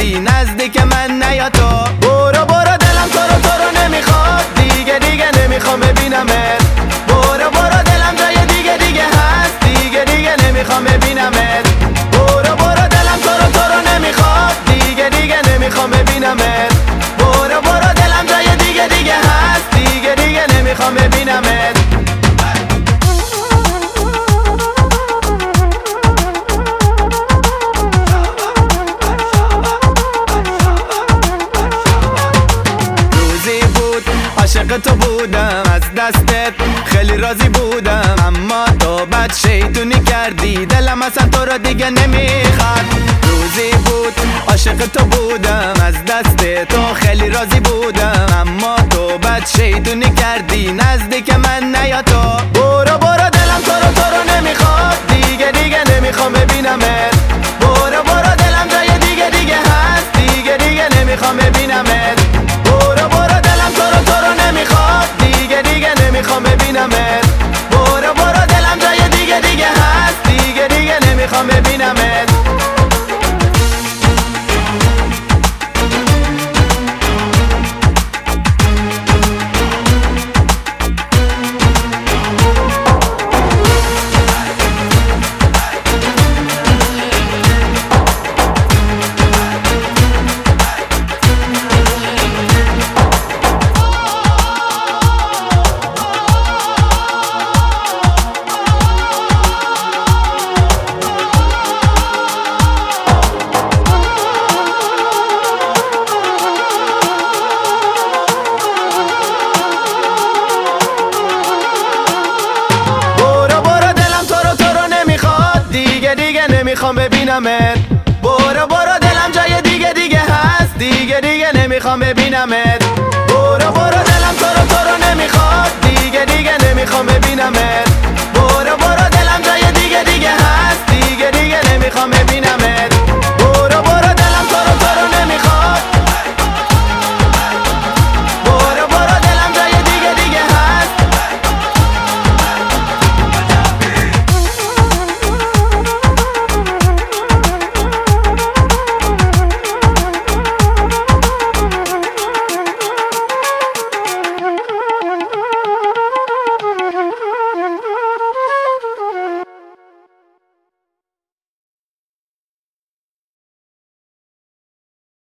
کردی نزدیک من نیا تو. برو برو دلم تو رو نمیخواد دیگه دیگه نمیخوام ببینمت. برو برو دلم جای دیگه هست دیگه نمیخوام ببینمت. برو برو دلم تو رو نمیخواد دیگه نمیخوام ببینمت. برو برو دلم جای دیگه هست دیگه نمیخوام ببینمت. عاشق تو بودم از دستت خیلی راضی بودم، اما تو بد شیطونی کردی دلم اصلا تو رو دیگه نمیخواد. روزی بود عاشق تو بودم از دست تو خیلی راضی بودم، اما تو بد شیطونی کردی نزدیک من نیا تو. برو برو دلم تو رو نمیخواد دیگه نمیخوام ببینمت. برو برو دلم جای دیگه هست دیگه نمیخوام ببینمت. برو برو دلم تو رو نمیخواد دیگه نمیخوام ببینمت. برو برو دلم جای دیگه هست دیگه نمیخوام ببینمت. نمیخوام ببینمت. برو برو دلم جای دیگه هست دیگه نمیخوام ببینمت. برو برو دلم تو رو نمیخواد دیگه نمیخوام ببینمت. برو برو دلم جای دیگه هست دیگه نمیخوام ببینمت.